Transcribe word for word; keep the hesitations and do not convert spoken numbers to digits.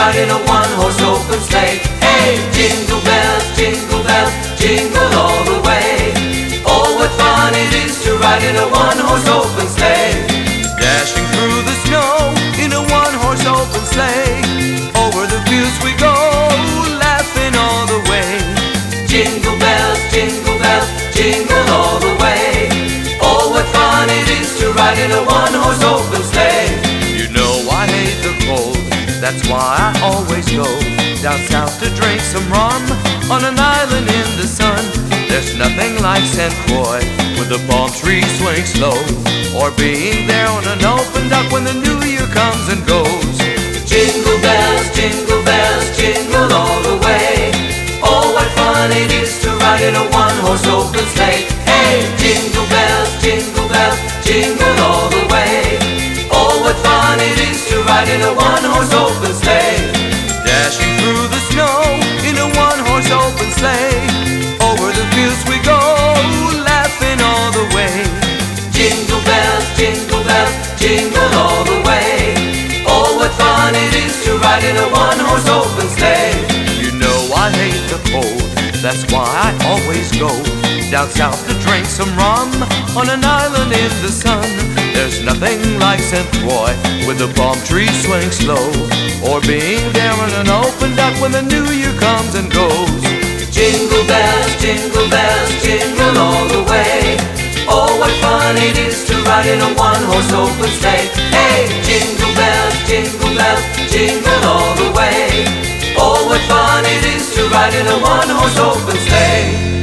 ride in a one-horse open sleigh. Hey, jingle bells, jingle bells, jingle all the way. Oh, what fun it is to ride in a one-horse open sleigh. Dashing through the snow in a one-horse open sleigh. Over the fields we go, laughing all the way. Jingle bells, jingle bells, jingle all the way. Oh, what fun it is to ride in a one-horse open sleigh. You know I hate the cold, that's why I always go down south to drink some rum on an island in the sun. There's nothing like Saint Croix when the palm trees swing slow, or being there on an open dock when the new year comes and goes. Jingle bells, jingle bells, jingle all the way. Oh, what fun it is to ride in a one-horse open sleigh. Hey, jingle bells, jingle bells, jingle all the way. Oh, what fun it is to ride in a one-horse open sleigh. Dashing through the snow in a one-horse open sleigh. Over the fields we go, laughing all the way. Jingle bells, jingle bells, jingle all the way. Oh, what fun it is to ride in a one-horse open sleigh. You know I hate the cold, that's why I always go down south to drink some rum on an island in the sun. There's nothing like Saint Croix with the palm trees swing slow, or being there on an open dock when the new year comes and goes. Jingle bells, jingle bells, jingle all the way. Oh, what fun it is to ride in a one-horse open sleigh. Hey, jingle bells, jingle bells, jingle all the way. Oh, what fun it is to ride in a one-horse open sleigh.